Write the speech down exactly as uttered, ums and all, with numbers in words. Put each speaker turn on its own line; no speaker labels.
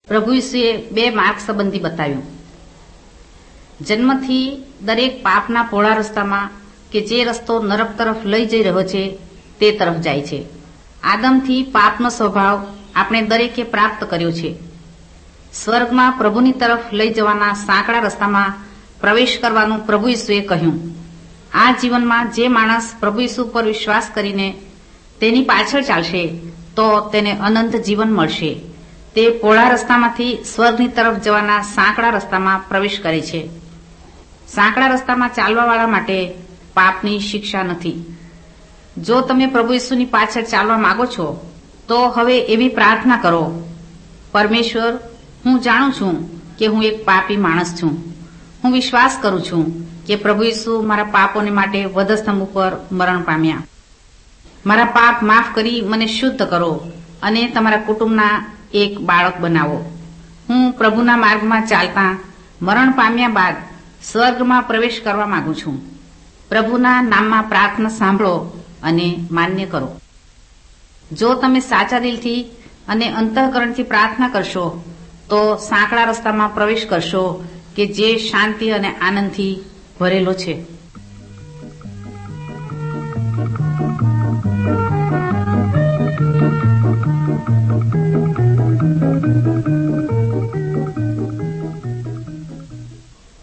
પ્રભુ ઈસુએ બે માર્ગ સંબંધી બતાવ્યું. જન્મથી દરેક પાપના પહોળા રસ્તામાં કે જે રસ્તો નરક તરફ લઈ જઈ રહ્યો છે તે તરફ જાય છે. આદમથી પાપનો સ્વભાવ આપણે દરેકે પ્રાપ્ત કર્યો છે. સ્વર્ગમાં પ્રભુની તરફ લઈ જવાના સાંકડા રસ્તામાં પ્રવેશ કરવાનું પ્રભુ ઈસુએ કહ્યું. આ જીવનમાં જે માણસ પ્રભુ ઈસુ પર વિશ્વાસ કરીને તેની પાછળ ચાલશે તો તેને અનંત જીવન મળશે. તે પહોળા રસ્તામાંથી સ્વર્ગની તરફ જવાના સાંકડા રસ્તામાં પ્રવેશ કરે છે. સાંકડા રસ્તામાં ચાલવાવાળા માટે પાપની શિક્ષા નથી. જો તમે પ્રભુ ઈસુની પાછળ ચાલવા માંગો છો તો હવે એવી પ્રાર્થના કરો, પરમેશ્વર, હું જાણું છું કે હું એક પાપી માણસ છું. હું વિશ્વાસ કરું છું કે પ્રભુ ઈસુ મારા પાપોને માટે વધસ્તંભ ઉપર મરણ પામ્યા. મારા પાપ માફ કરી મને શુદ્ધ કરો અને તમારા કુટુંબના એક બાળક બનાવો. હું પ્રભુના માર્ગમાં ચાલતા મરણ પામ્યા બાદ સ્વર્ગમાં પ્રવેશ કરવા માંગુ છું. પ્રભુના નામમાં પ્રાર્થના સાંભળો અને માન્ય કરો. જો તમે સાચા દિલથી અને અંતઃકરણથી પ્રાર્થના કરશો તો સાંકડા રસ્તામાં પ્રવેશ કરશો કે જે શાંતિ અને આનંદથી ભરેલો છે.